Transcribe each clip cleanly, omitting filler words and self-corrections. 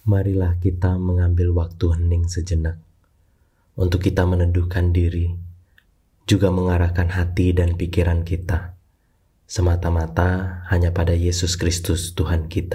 Marilah kita mengambil waktu hening sejenak untuk kita meneduhkan diri, juga mengarahkan hati dan pikiran kita semata-mata hanya pada Yesus Kristus Tuhan kita.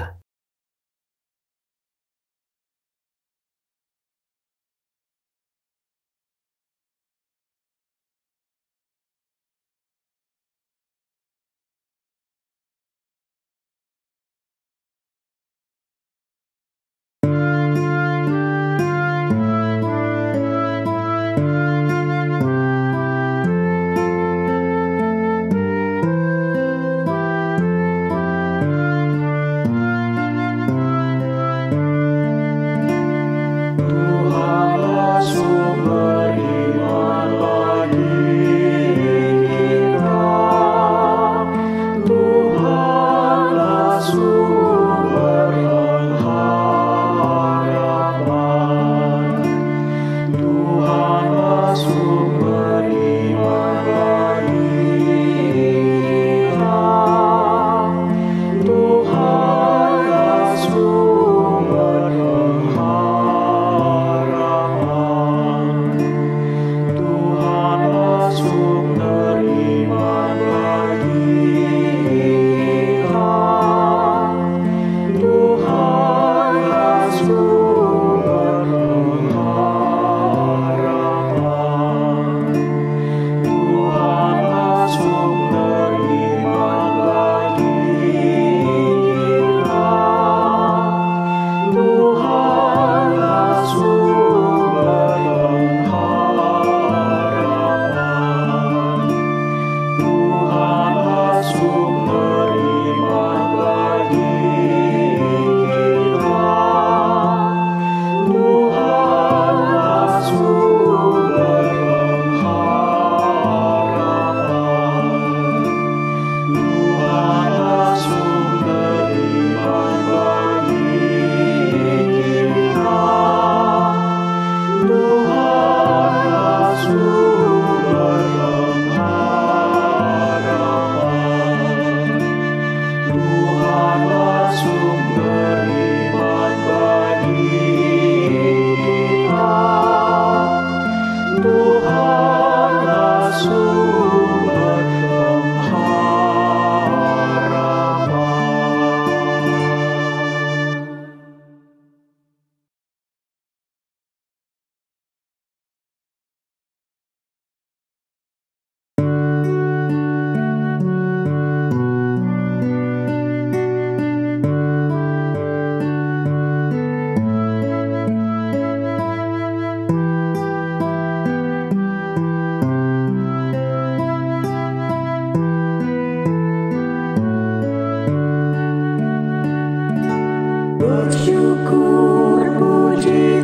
Bersyukur puji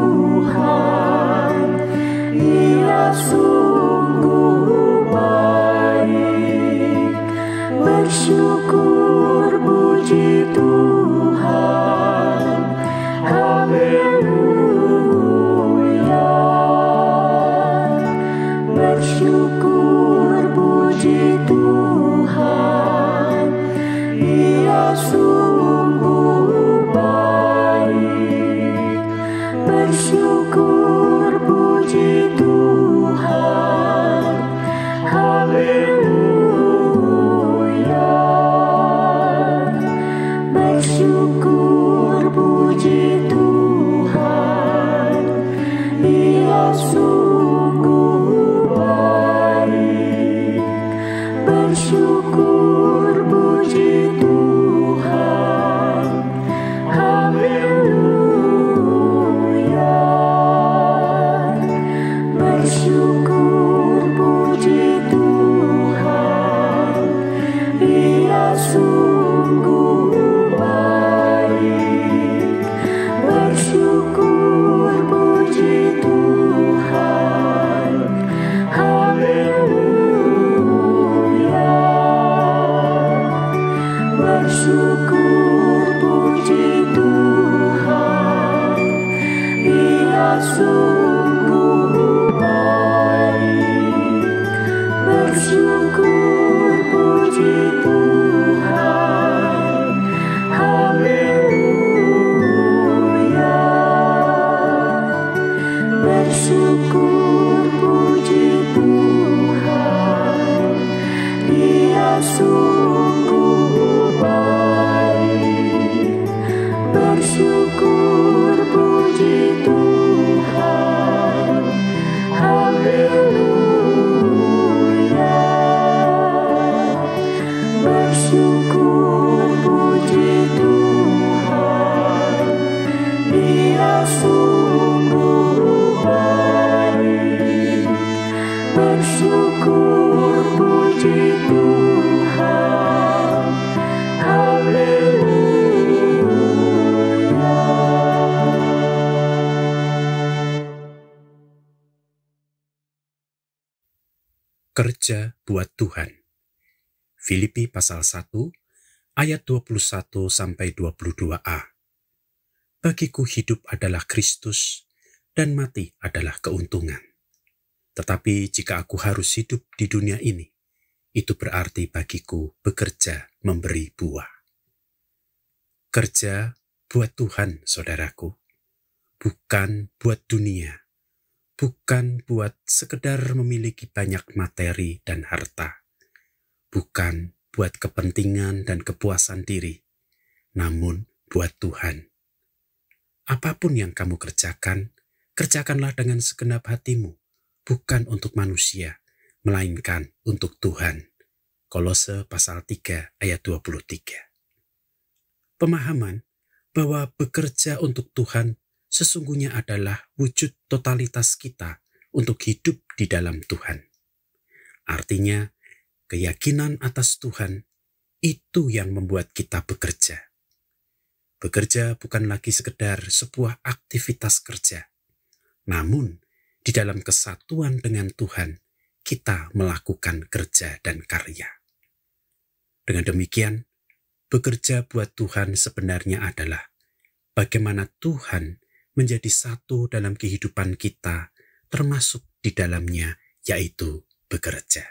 Tuhan, Ia sungguh baik. Bersyukur puji Tuhan, haleluya. Bersyukur puji Tuhan, Ia sungguh baik. Bersyukur puji Tuhan, haleluya. Bersyukur puji Tuhan, Ia sungguh baik. Bersyukur puji Tuhan, haleluya. Bersyukur puji Tuhan, Ia sungguh baik. Bersyukur puji Tuhan, haleluya. Bersyukur puji Tuhan, Ia sungguh baik. Bersyukur puji Tuhan, haleluya. Bersyukur puji Tuhan, haleluya. Bersyukur puji Tuhan, Dia sungguh baik. Bersyukur puji Tuhan, haleluya. Kerja buat Tuhan. Filipi pasal 1 ayat 21-22a. Bagiku hidup adalah Kristus dan mati adalah keuntungan. Tetapi jika aku harus hidup di dunia ini, itu berarti bagiku bekerja memberi buah. Kerja buat Tuhan, saudaraku, bukan buat dunia, bukan buat sekedar memiliki banyak materi dan harta, bukan buat kepentingan dan kepuasan diri, namun buat Tuhan. Apapun yang kamu kerjakan, kerjakanlah dengan segenap hatimu, bukan untuk manusia, melainkan untuk Tuhan. Kolose pasal 3 ayat 23. Pemahaman bahwa bekerja untuk Tuhan sesungguhnya adalah wujud totalitas kita untuk hidup di dalam Tuhan. Artinya, keyakinan atas Tuhan itu yang membuat kita bekerja. Bekerja bukan lagi sekedar sebuah aktivitas kerja, namun di dalam kesatuan dengan Tuhan, kita melakukan kerja dan karya. Dengan demikian, bekerja buat Tuhan sebenarnya adalah bagaimana Tuhan menjadi satu dalam kehidupan kita, termasuk di dalamnya, yaitu bekerja.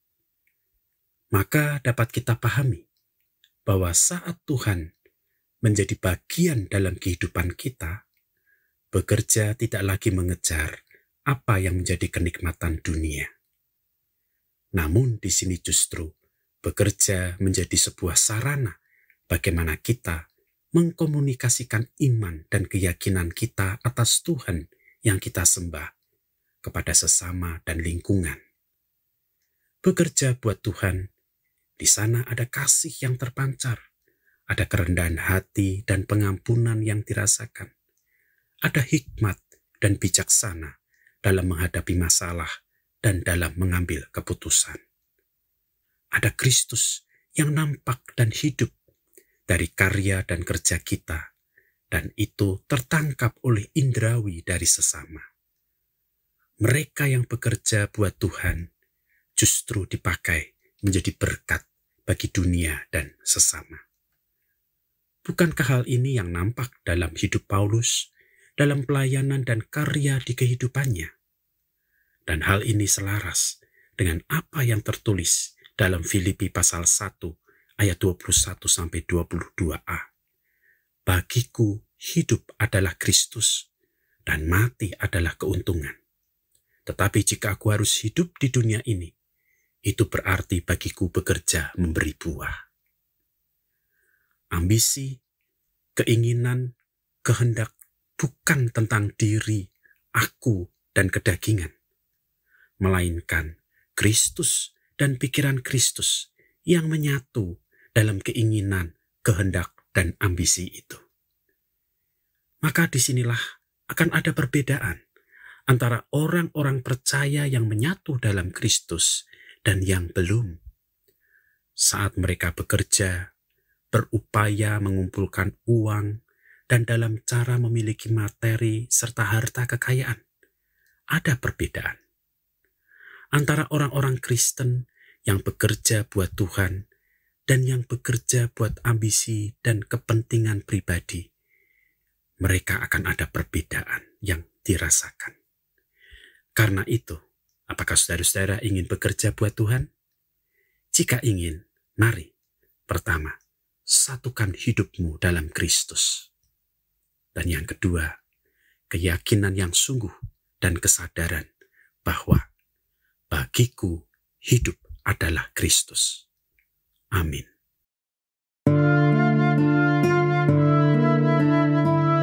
Maka dapat kita pahami bahwa saat Tuhan menjadi bagian dalam kehidupan kita, bekerja tidak lagi mengejar apa yang menjadi kenikmatan dunia. Namun di sini justru bekerja menjadi sebuah sarana bagaimana kita mengkomunikasikan iman dan keyakinan kita atas Tuhan yang kita sembah kepada sesama dan lingkungan. Bekerja buat Tuhan, di sana ada kasih yang terpancar, ada kerendahan hati dan pengampunan yang dirasakan, ada hikmat dan bijaksana dalam menghadapi masalah dan dalam mengambil keputusan. Ada Kristus yang nampak dan hidup dari karya dan kerja kita, dan itu tertangkap oleh indrawi dari sesama. Mereka yang bekerja buat Tuhan justru dipakai menjadi berkat bagi dunia dan sesama. Bukankah hal ini yang nampak dalam hidup Paulus, dalam pelayanan dan karya di kehidupannya? Dan hal ini selaras dengan apa yang tertulis dalam Filipi pasal 1 ayat 21-22a. Bagiku hidup adalah Kristus dan mati adalah keuntungan. Tetapi jika aku harus hidup di dunia ini, itu berarti bagiku bekerja memberi buah. Ambisi, keinginan, kehendak bukan tentang diri, aku, dan kedagingan, melainkan Kristus dan pikiran Kristus yang menyatu dalam keinginan, kehendak, dan ambisi itu. Maka disinilah akan ada perbedaan antara orang-orang percaya yang menyatu dalam Kristus dan yang belum. Saat mereka bekerja, berupaya mengumpulkan uang, dan dalam cara memiliki materi serta harta kekayaan, ada perbedaan. Antara orang-orang Kristen yang bekerja buat Tuhan dan yang bekerja buat ambisi dan kepentingan pribadi, mereka akan ada perbedaan yang dirasakan. Karena itu, apakah saudara-saudara ingin bekerja buat Tuhan? Jika ingin, mari, pertama, satukan hidupmu dalam Kristus. Dan yang kedua, keyakinan yang sungguh dan kesadaran bahwa bagiku hidup adalah Kristus. Amin.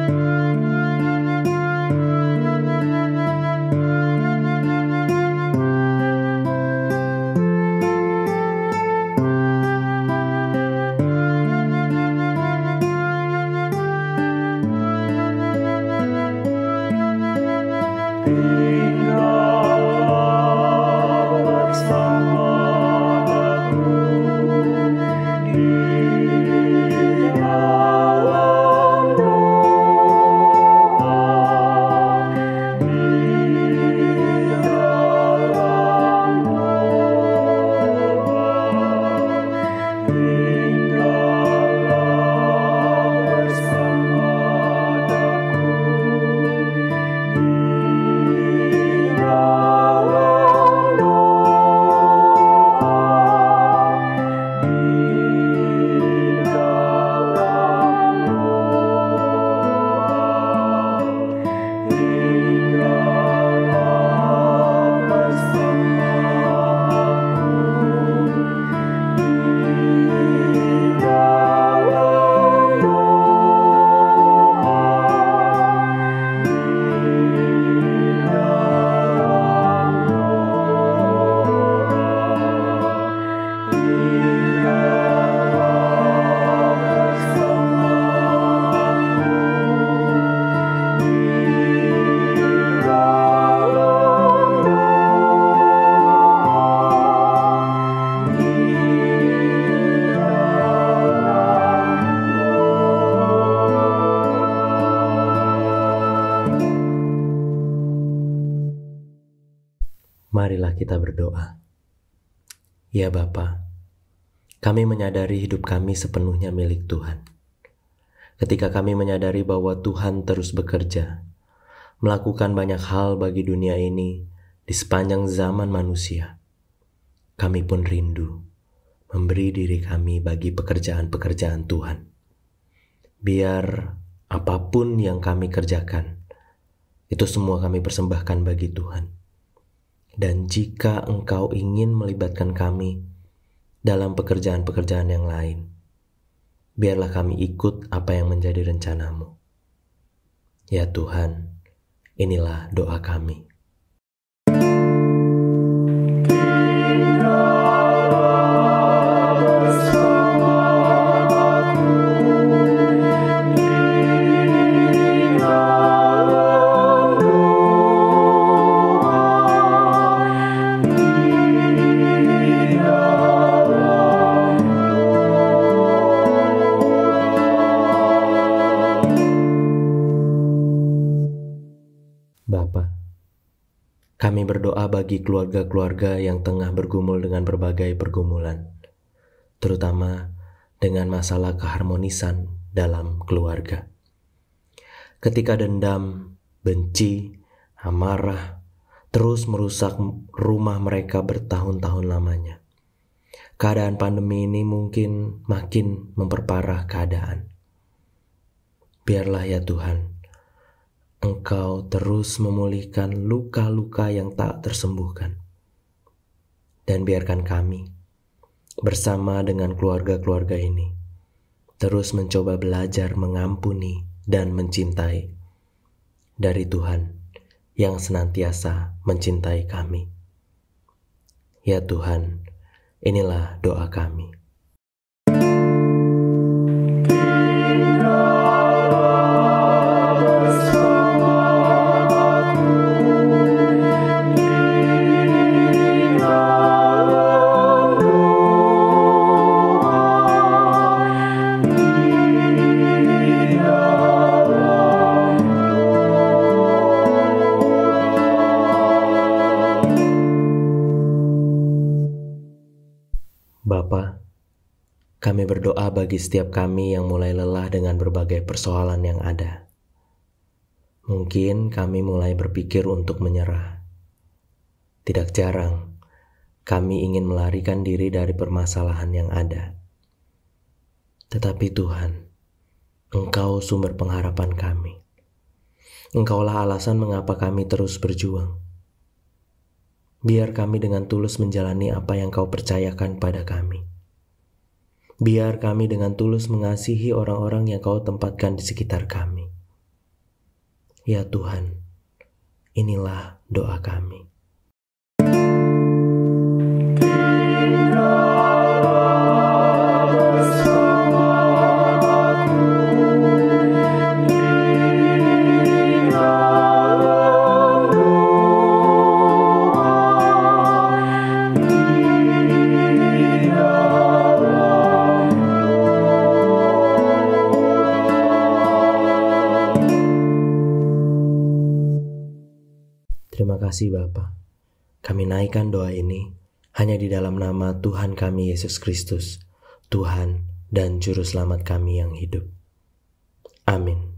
Marilah kita berdoa. Ya Bapa, kami menyadari hidup kami sepenuhnya milik Tuhan. Ketika kami menyadari bahwa Tuhan terus bekerja, melakukan banyak hal bagi dunia ini di sepanjang zaman manusia, kami pun rindu memberi diri kami bagi pekerjaan-pekerjaan Tuhan. Biar apapun yang kami kerjakan, itu semua kami persembahkan bagi Tuhan. Dan jika Engkau ingin melibatkan kami dalam pekerjaan-pekerjaan yang lain, biarlah kami ikut apa yang menjadi rencana-Mu. Ya Tuhan, inilah doa kami. Bapa, kami berdoa bagi keluarga-keluarga yang tengah bergumul dengan berbagai pergumulan, terutama dengan masalah keharmonisan dalam keluarga. Ketika dendam, benci, amarah terus merusak rumah mereka bertahun-tahun lamanya, keadaan pandemi ini mungkin makin memperparah keadaan. Biarlah ya Tuhan, Engkau terus memulihkan luka-luka yang tak tersembuhkan. Dan biarkan kami, bersama dengan keluarga-keluarga ini, terus mencoba belajar mengampuni dan mencintai dari Tuhan yang senantiasa mencintai kami. Ya Tuhan, inilah doa kami. Bapa, kami berdoa bagi setiap kami yang mulai lelah dengan berbagai persoalan yang ada. Mungkin kami mulai berpikir untuk menyerah. Tidak jarang, kami ingin melarikan diri dari permasalahan yang ada. Tetapi Tuhan, Engkau sumber pengharapan kami. Engkaulah alasan mengapa kami terus berjuang. Biar kami dengan tulus menjalani apa yang Kau percayakan pada kami. Biar kami dengan tulus mengasihi orang-orang yang Kau tempatkan di sekitar kami. Ya Tuhan, inilah doa kami. Terima kasih Bapa. Kami naikkan doa ini hanya di dalam nama Tuhan kami Yesus Kristus, Tuhan dan Juru Selamat kami yang hidup. Amin.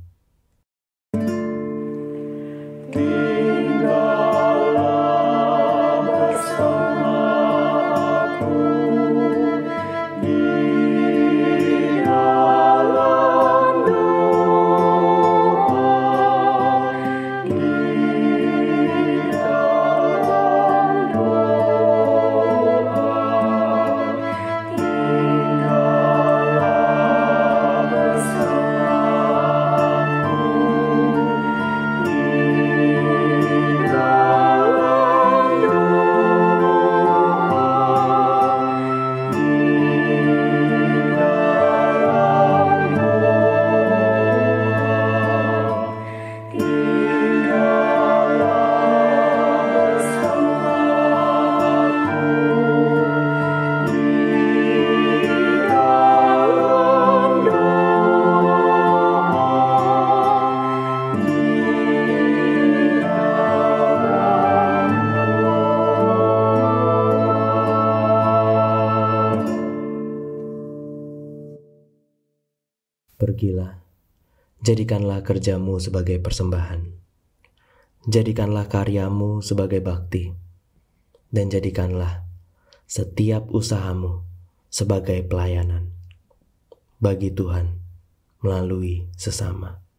Pergilah, jadikanlah kerjamu sebagai persembahan, jadikanlah karyamu sebagai bakti, dan jadikanlah setiap usahamu sebagai pelayanan bagi Tuhan melalui sesama.